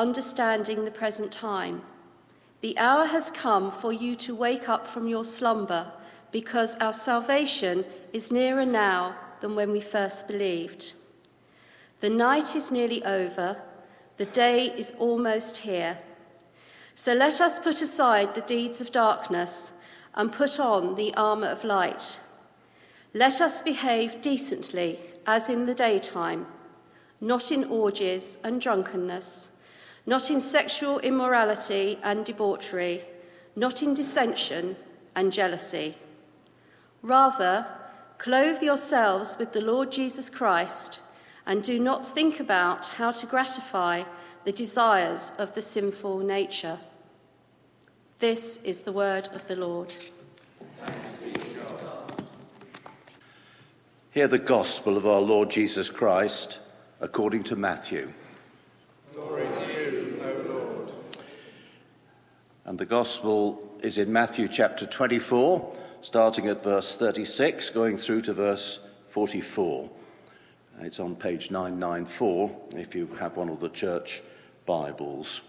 understanding the present time. The hour has come for you to wake up from your slumber, because our salvation is nearer now than when we first believed. The night is nearly over, the day is almost here. So let us put aside the deeds of darkness and put on the armour of light. Let us behave decently as in the daytime, not in orgies and drunkenness, not in sexual immorality and debauchery, not in dissension and jealousy. Rather, clothe yourselves with the Lord Jesus Christ, and do not think about how to gratify the desires of the sinful nature. This is the word of the Lord. Thanks be to God. Hear the gospel of our Lord Jesus Christ according to Matthew. Glory to you, O Lord. And the gospel is in Matthew chapter 24, starting at verse 36, going through to verse 44. It's on page 994 if you have one of the church Bibles.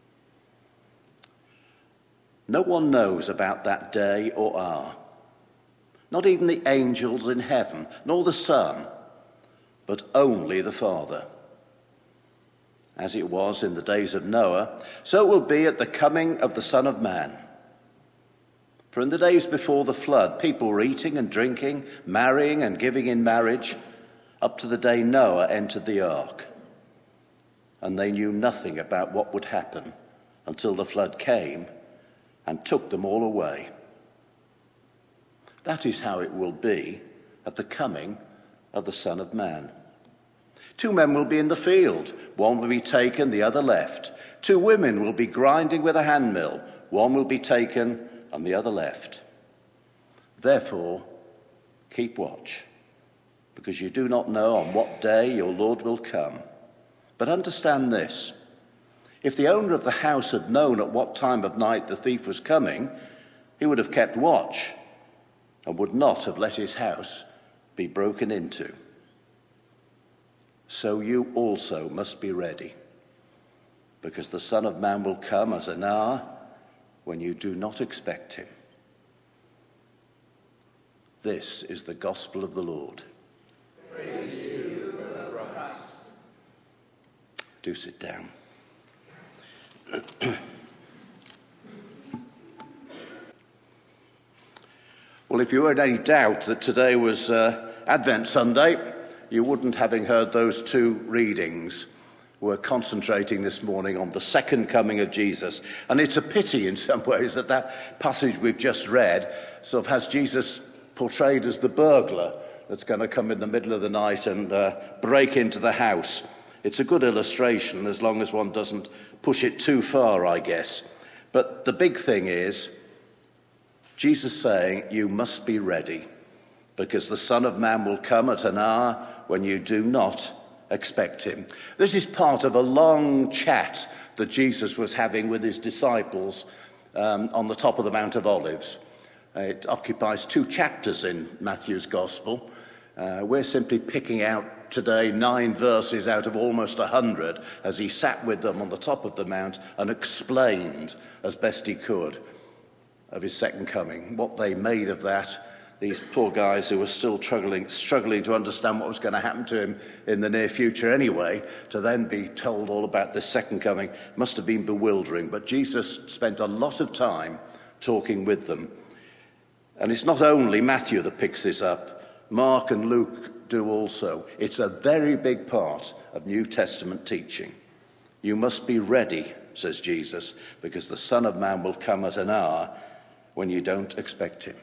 No one knows about that day or hour, not even the angels in heaven, nor the Son, but only the Father. As it was in the days of Noah, so it will be at the coming of the Son of Man. For in the days before the flood, people were eating and drinking, marrying and giving in marriage, up to the day Noah entered the ark. And they knew nothing about what would happen until the flood came and took them all away. That is how it will be at the coming of the Son of Man. 2 men will be in the field, one will be taken, the other left. 2 women will be grinding with a handmill, one will be taken and the other left. Therefore, keep watch, because you do not know on what day your Lord will come. But understand this: if the owner of the house had known at what time of night the thief was coming, he would have kept watch and would not have let his house be broken into. So you also must be ready, because the Son of Man will come at an hour when you do not expect him. This is the gospel of the Lord. Praise to you, O Christ. Do sit down. Well, if you were in any doubt that today was Advent Sunday, you wouldn't, having heard those 2 readings. We're concentrating this morning on the second coming of Jesus. And it's a pity in some ways that that passage we've just read sort of has Jesus portrayed as the burglar that's going to come in the middle of the night and break into the house. It's a good illustration as long as one doesn't push it too far, I guess. But the big thing is Jesus saying you must be ready, because the Son of Man will come at an hour when you do not expect him. This is part of a long chat that Jesus was having with his disciples on the top of the Mount of Olives. It occupies 2 chapters in Matthew's Gospel. We're simply picking out today 9 verses out of almost 100 as he sat with them on the top of the mount and explained as best he could of his second coming, what they made of that. These poor guys who were still struggling to understand what was going to happen to him in the near future anyway, to then be told all about this second coming must have been bewildering. But Jesus spent a lot of time talking with them. And it's not only Matthew that picks this up. Mark and Luke do also. It's a very big part of New Testament teaching. You must be ready, says Jesus, because the Son of Man will come at an hour when you don't expect him.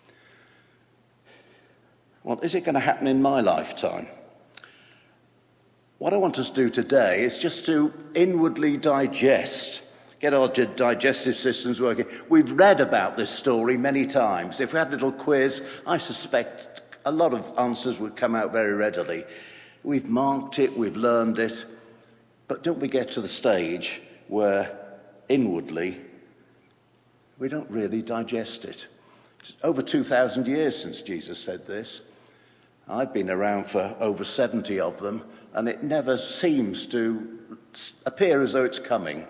Well, is it going to happen in my lifetime? What I want us to do today is just to inwardly digest, get our digestive systems working. We've read about this story many times. If we had a little quiz, I suspect a lot of answers would come out very readily. We've marked it, we've learned it, but don't we get to the stage where inwardly we don't really digest it? It's over 2,000 years since Jesus said this. I've been around for over 70 of them, and it never seems to appear as though it's coming.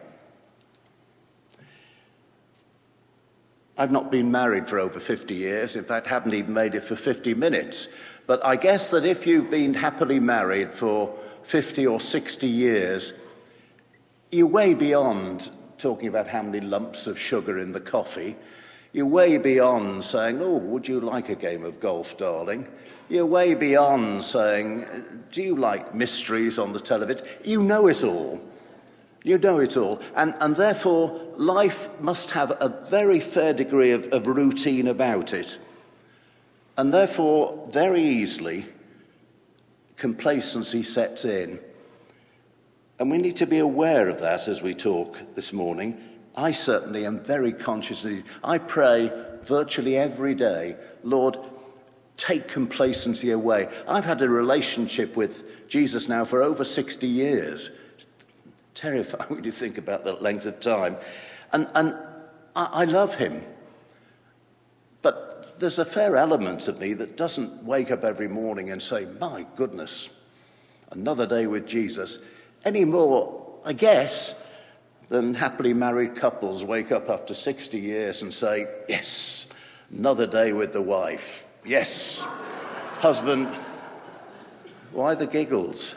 I've not been married for over 50 years. In fact, haven't even made it for 50 minutes. But I guess that if you've been happily married for 50 or 60 years, you're way beyond talking about how many lumps of sugar in the coffee. You're way beyond saying, oh, would you like a game of golf, darling? You're way beyond saying, do you like mysteries on the television? You know it all. You know it all. And therefore, life must have a very fair degree of routine about it. And therefore, very easily, complacency sets in. And we need to be aware of that as we talk this morning. I certainly am very conscious of it. I pray virtually every day, Lord, take complacency away. I've had a relationship with Jesus now for over 60 years. It's terrifying when you think about that length of time. And I love him. But there's a fair element of me that doesn't wake up every morning and say, my goodness, another day with Jesus. Any more, I guess, than happily married couples wake up after 60 years and say, yes, another day with the wife. Yes, husband. Why the giggles?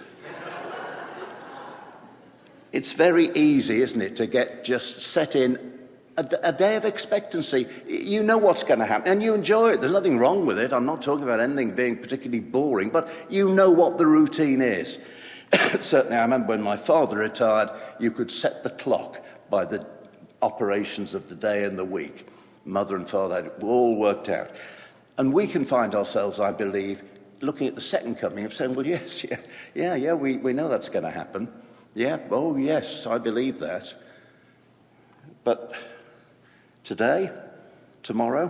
It's very easy, isn't it, to get just set in a day of expectancy. You know what's going to happen, and you enjoy it. There's nothing wrong with it. I'm not talking about anything being particularly boring, but you know what the routine is. Certainly, I remember when my father retired, you could set the clock by the operations of the day and the week. Mother and father had it all worked out. And we can find ourselves, I believe, looking at the second coming of saying, well, yes, we know that's going to happen. Yeah, oh, yes, I believe that. But today, tomorrow,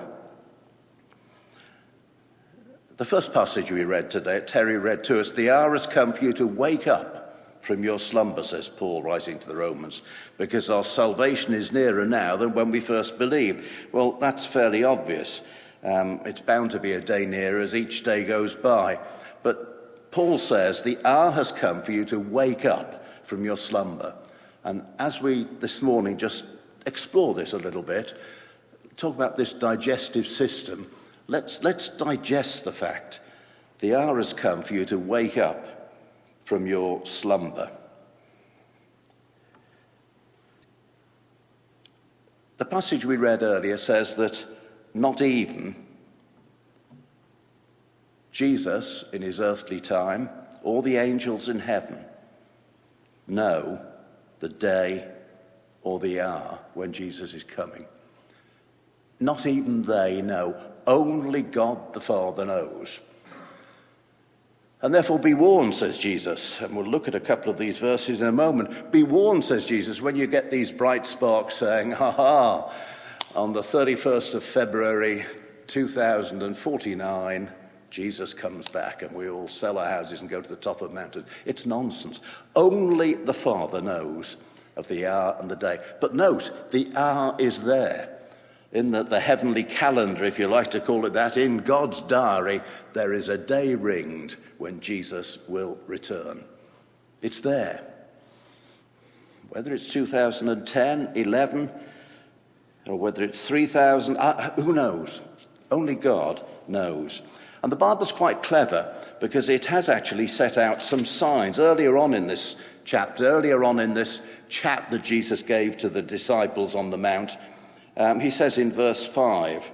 the first passage we read today, Terry read to us, the hour has come for you to wake up from your slumber, says Paul, writing to the Romans, because our salvation is nearer now than when we first believed. Well, that's fairly obvious. It's bound to be a day nearer as each day goes by. But Paul says the hour has come for you to wake up from your slumber. And as we this morning just explore this a little bit, talk about this digestive system, let's digest the fact the hour has come for you to wake up from your slumber. The passage we read earlier says that not even Jesus in his earthly time or the angels in heaven know the day or the hour when Jesus is coming. Not even they know. Only God the Father knows. And therefore be warned, says Jesus, and we'll look at a couple of these verses in a moment. Be warned, says Jesus, when you get these bright sparks saying, on the 31st of February 2049, Jesus comes back and we all sell our houses and go to the top of a mountain. It's nonsense. Only the Father knows of the hour and the day. But note, the hour is there. In the heavenly calendar, if you like to call it that, in God's diary, there is a day ringed when Jesus will return. It's there. Whether it's 2010, 11, or whether it's 3,000, who knows? Only God knows. And the Bible's quite clever because it has actually set out some signs earlier on in this chapter, earlier on in this chat that Jesus gave to the disciples on the Mount. He says in verse 5,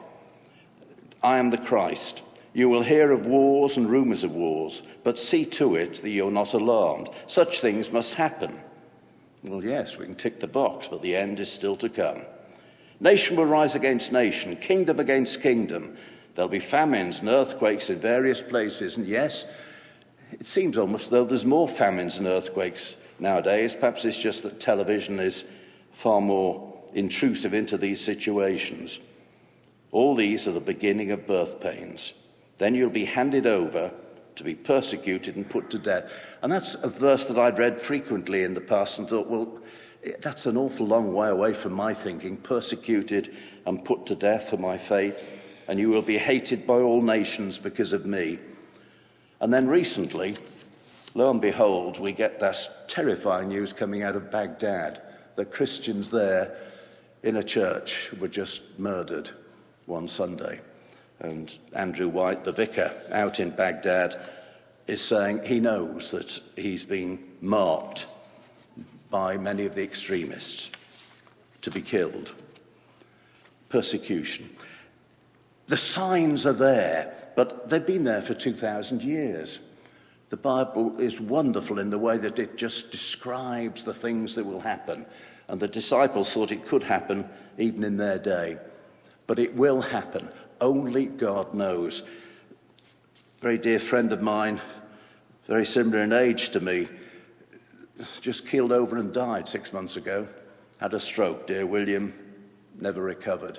I am the Christ. You will hear of wars and rumours of wars, but see to it that you're not alarmed. Such things must happen. Well, yes, we can tick the box, but the end is still to come. Nation will rise against nation, kingdom against kingdom. There'll be famines and earthquakes in various places. And yes, it seems almost though there's more famines and earthquakes nowadays. Perhaps it's just that television is far more intrusive into these situations. All these are the beginning of birth pains. Then you'll be handed over to be persecuted and put to death. And that's a verse that I'd read frequently in the past and thought, well, that's an awful long way away from my thinking. Persecuted and put to death for my faith, and you will be hated by all nations because of me. And then recently, lo and behold, we get this terrifying news coming out of Baghdad that Christians there in a church were just murdered one Sunday. And Andrew White, the vicar out in Baghdad, is saying he knows that he's been marked by many of the extremists to be killed. Persecution. The signs are there, but they've been there for 2,000 years. The Bible is wonderful in the way that it just describes the things that will happen. And the disciples thought it could happen even in their day. But it will happen. Only God knows. A very dear friend of mine, very similar in age to me, just keeled over and died 6 months ago. Had a stroke, dear William, never recovered.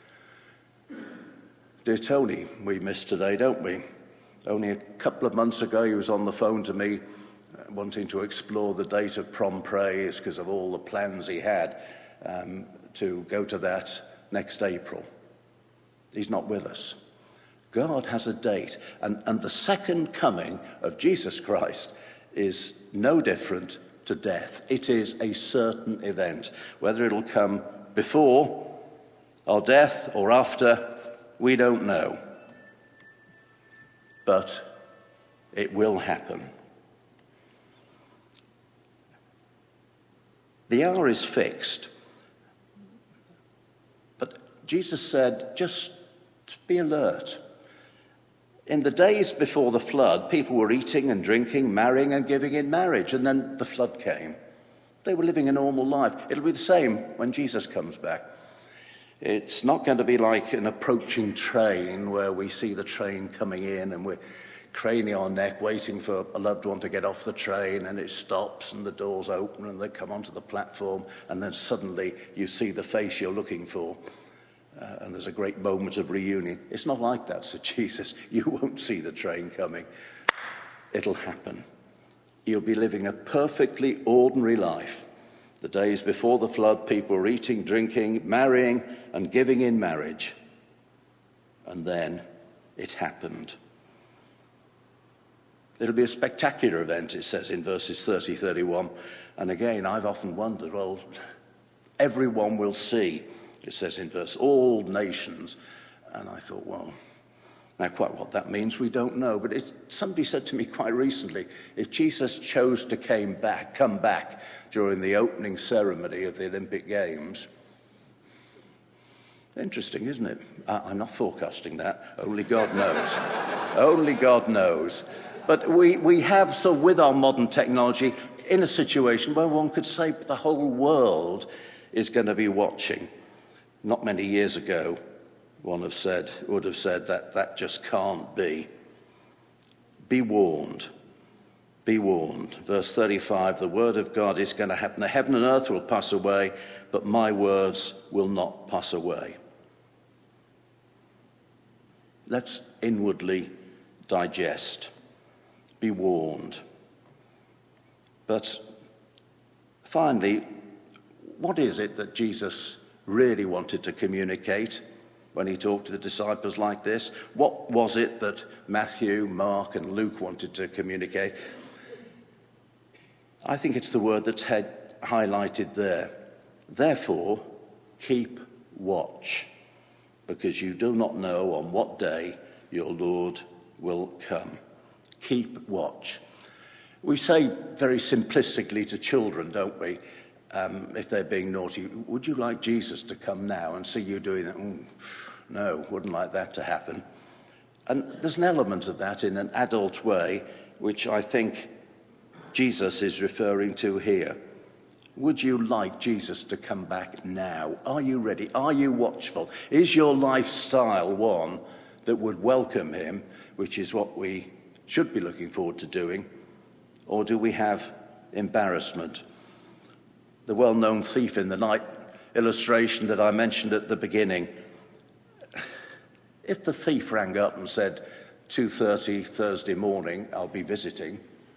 Dear Tony, we miss today, don't we? Only a couple of months ago, he was on the phone to me wanting to explore the date of prom praise because of all the plans he had to go to that next April. He's not with us. God has a date, and the second coming of Jesus Christ is no different to death. It is a certain event. Whether it'll come before our death or after, we don't know. But it will happen. The hour is fixed. But Jesus said, just be alert. In the days before the flood, people were eating and drinking, marrying and giving in marriage, and then the flood came. They were living a normal life. It'll be the same when Jesus comes back. It's not going to be like an approaching train where we see the train coming in and we're craning our neck waiting for a loved one to get off the train, and it stops and the doors open and they come onto the platform, and then suddenly you see the face you're looking for. And there's a great moment of reunion. It's not like that, said Jesus. You won't see the train coming. It'll happen. You'll be living a perfectly ordinary life. The days before the flood, people were eating, drinking, marrying, and giving in marriage. And then it happened. It'll be a spectacular event, it says in verses 30, 31. And again, I've often wondered, well, everyone will see. It says in verse, all nations. And I thought, well, now quite what that means, we don't know. But somebody said to me quite recently, if Jesus chose to come back during the opening ceremony of the Olympic Games, interesting, isn't it? I'm not forecasting that. Only God knows. Only God knows. But we have, so with our modern technology, in a situation where one could say the whole world is going to be watching. Not many years ago, one would have said that just can't be. Be warned. Be warned. Verse 35, the word of God is going to happen. The heaven and earth will pass away, but my words will not pass away. Let's inwardly digest. Be warned. But finally, what is it that Jesus really wanted to communicate when he talked to the disciples like this? What was it that Matthew, Mark, and Luke wanted to communicate? I think it's the word that's highlighted there. Therefore, keep watch, because you do not know on what day your Lord will come. Keep watch. We say very simplistically to children, don't we? If they're being naughty, would you like Jesus to come now and see you doing that? No, wouldn't like that to happen. And there's an element of that in an adult way, which I think Jesus is referring to here. Would you like Jesus to come back now? Are you ready? Are you watchful? Is your lifestyle one that would welcome him, which is what we should be looking forward to doing? Or do we have embarrassment? The well-known thief in the night illustration that I mentioned at the beginning. If the thief rang up and said, 2:30 Thursday morning, I'll be visiting,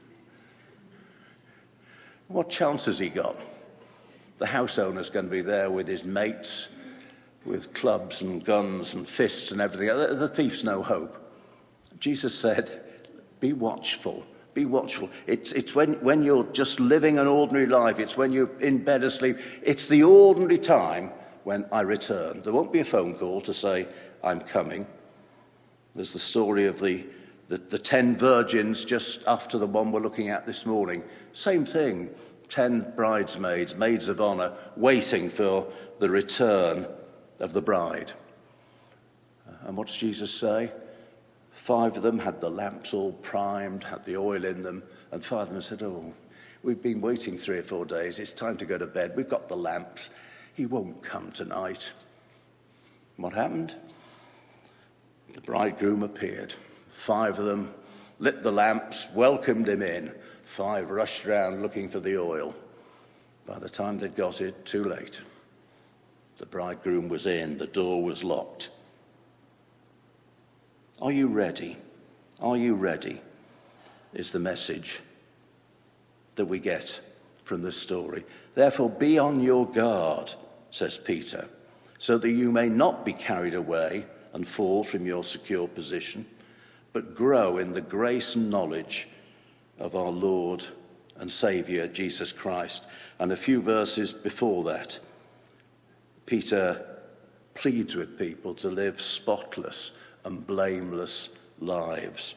what chance has he got? The house owner's going to be there with his mates, with clubs and guns and fists and everything. The thief's no hope. Jesus said, be watchful, Be watchful. It's when you're just living an ordinary life. It's when you're in bed asleep. It's the ordinary time when I return. There won't be a phone call to say, I'm coming. There's the story of the 10 virgins just after the one we're looking at this morning. Same thing. 10 bridesmaids, maids of honour, waiting for the return of the bride. And what's Jesus say? 5 of them had the lamps all primed, had the oil in them, and 5 of them said, oh, we've been waiting 3 or 4 days. It's time to go to bed. We've got the lamps. He won't come tonight. What happened? The bridegroom appeared. 5 of them lit the lamps, welcomed him in. 5 rushed round looking for the oil. By the time they'd got it, too late. The bridegroom was in, the door was locked. Are you ready? Are you ready? Is the message that we get from this story. Therefore, be on your guard, says Peter, so that you may not be carried away and fall from your secure position, but grow in the grace and knowledge of our Lord and Saviour, Jesus Christ. And a few verses before that, Peter pleads with people to live spotless and blameless lives.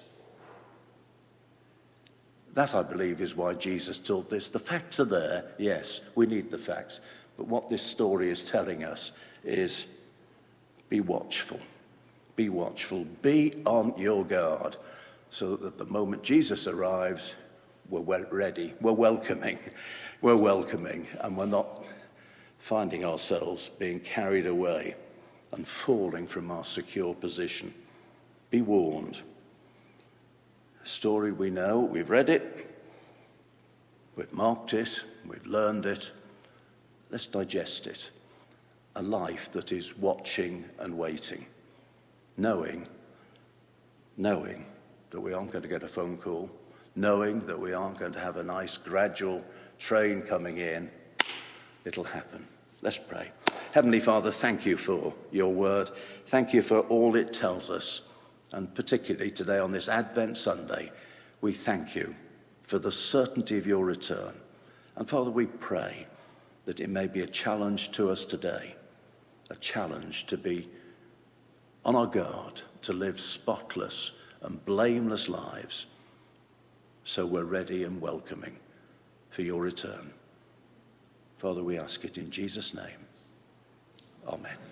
That, I believe, is why Jesus taught this. The facts are there, yes, we need the facts. But what this story is telling us is be watchful. Be watchful. Be on your guard so that the moment Jesus arrives, we're ready. We're welcoming. We're welcoming. And we're not finding ourselves being carried away and falling from our secure position. Be warned. A story we know, we've read it, we've marked it, we've learned it. Let's digest it. A life that is watching and waiting, knowing that we aren't going to get a phone call, knowing that we aren't going to have a nice gradual train coming in. It'll happen. Let's pray. Heavenly Father, thank you for your word. Thank you for all it tells us. And particularly today on this Advent Sunday, we thank you for the certainty of your return. And Father, we pray that it may be a challenge to us today, a challenge to be on our guard, to live spotless and blameless lives, so we're ready and welcoming for your return. Father, we ask it in Jesus' name. Amen.